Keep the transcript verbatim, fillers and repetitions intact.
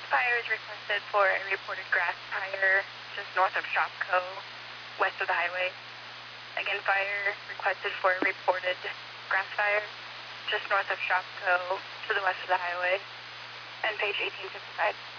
Fire is requested for a reported grass fire just north of Shopco, west of the highway. Again, fire requested for a reported grass fire just north of Shopco to the west of the highway. And page eighteen fifty-five.